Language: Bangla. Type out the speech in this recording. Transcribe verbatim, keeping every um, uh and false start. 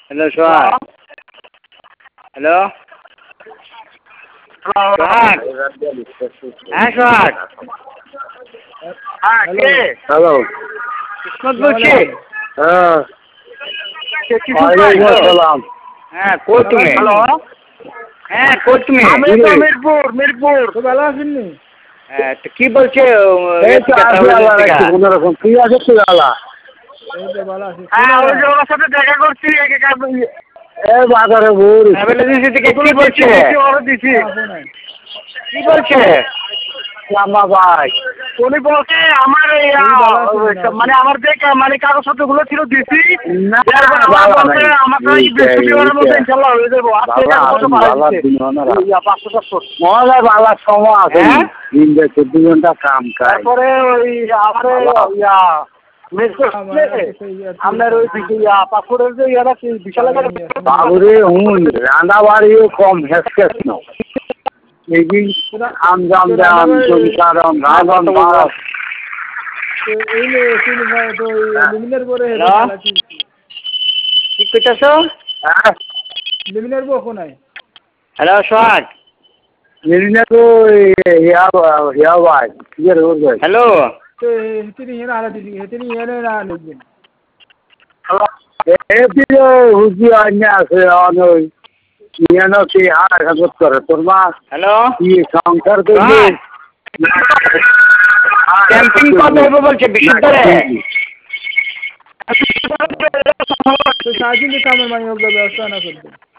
হ্যালো সোহাগ হ্যালো সোহাগ হ্যাঁ সোহাগ হ্যাঁ কে হ্যালো কিসমত বলছি হ্যাঁ হ্যালো। সালাম হ্যাঁ কই তুমি হ্যালো হ্যাঁ কই তুমি আমি তো মিরপুর মিরপুর তো ভালো আছেননি? হ্যাঁ তো কি বলছে এই তো আসলে আল্লাহ রাখছি কোনো রকম তুই আছিস তুই আল্লাহ এই তো ভালো আছি। হ্যাঁ ওই যে ওর সাথে দেখা করছি একে কাজ- এই বাজারে ঘুর ট্রাভেল এজেন্সি থেকে কি বলছে দিছি, ওরে দিছি কি বলছে লাম্বা ভাই উনি বলছে আমার এই, তুমি ভালো আছো আহ, না? মানে আমার যে কা- মানে কাগজপত্র গুলো ছিল দিছি না, এরপর আমার বাবা বলছে নাই। আমার তো এই এই যে, বৃহস্পতিবারের এই মধ্যে যে। ইনশাল্লাহ হয়ে যাবো আজকে বাবা, কাগজপত্র আমি পাঠাই বাবা দিচ্ছে। দিন ওনারা। ইয়া, পাঁচশো পাঁচশো মহালয় বালার সময় আছে হ্যাঁ? দিন দেখে দু ঘন্টা কাম খাই তারপরে ওই আমার বাবা। ইয়া আপনার ওই দিকে ইয়া পাসপোর্টের যে ইয়াটা কি বিশাল একটা বাবুরে হুন রান্না বাড়িও কম হেসকেস ন এই আম জাম জাম কারণ রাজন বাস তো এই নে তিনি ভাই তো লিমিনের পরে হ্যালো? চালাচ্ছি কি কইতাছো হ্যাঁ লিমিনের বউ কোনায় হ্যালো সোহাগ মেরিনা তো হিয়া হিয়া ভাই ঠিক আছে ওর ভাই হ্যালো তো তিনি এনে আলা দিদি তিনি এনে না লিখবেন এ দিও হুজি আন্যা আছে অনই ইয়ানো কি আর খবর করে তোর মা হ্যালো কি সংসার করবে সোহাগ ক্যাম্পিং কবে হবে বলছে বিশুদ্ধরে তো সারাদিন কামের মানে ব্যবস্থা না করবে